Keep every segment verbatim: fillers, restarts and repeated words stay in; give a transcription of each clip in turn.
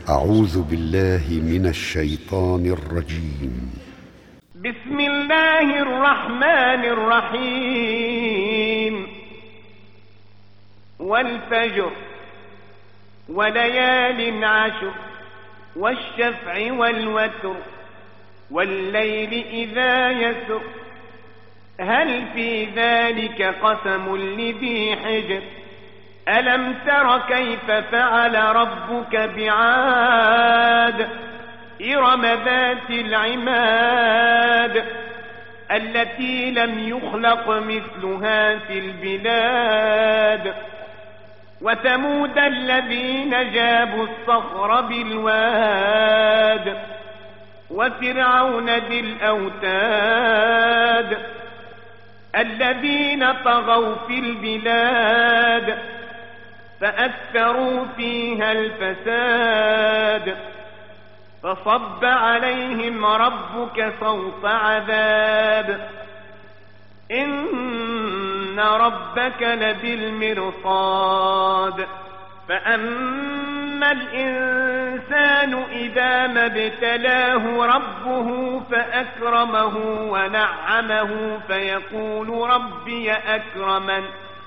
أعوذ بالله من الشيطان الرجيم. بسم الله الرحمن الرحيم. والفجر وليال عشر والشفع والوتر والليل إذا يسر هل في ذلك قسم لذي حجر ألم تر كيف فعل ربك بعاد إرم ذات العماد التي لم يخلق مثلها في البلاد وثمود الذين جابوا الصخر بالواد وفرعون ذي الأوتاد الذين طغوا في البلاد فأكثروا فيها الفساد فصب عليهم ربك صوت عذاب إن ربك لبالمرصاد فأما الإنسان إذا ما ابتلاه ربه فأكرمه ونعمه فيقول ربي أكرمن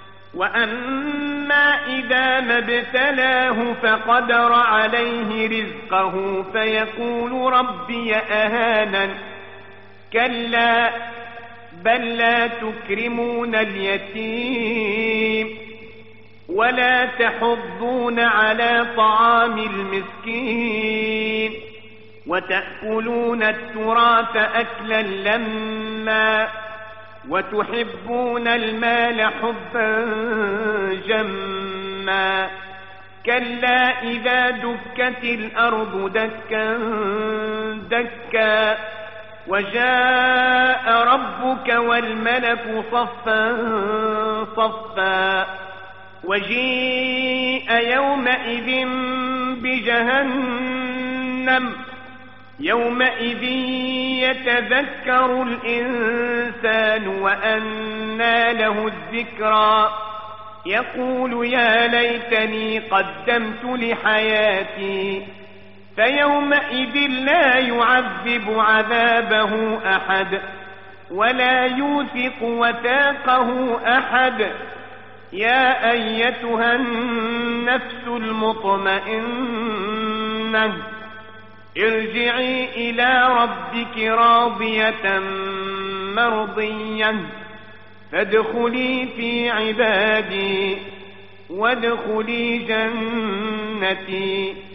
وأما إذا ما ابتلاه فقدر عليه رزقه فيقول ربي أهانن كلا بل لا تكرمون اليتيم ولا تحضون على طعام المسكين وتأكلون التراث أكلا لما وتحبون المال حبا جما كلا إذا دكت الأرض دكا دكا وجاء ربك والملك صفا صفا وجيء يومئذ بجهنم يومئذ يتذكر الإنسان وأنى له الذكرى يقول يا ليتني قدمت لحياتي فيومئذ لا يعذب عذابه أحد ولا يوثق وثاقه أحد يا أيتها النفس المطمئنة ارجعي إلى ربك راضية مرضية فادخلي في عبادي وادخلي جنتي.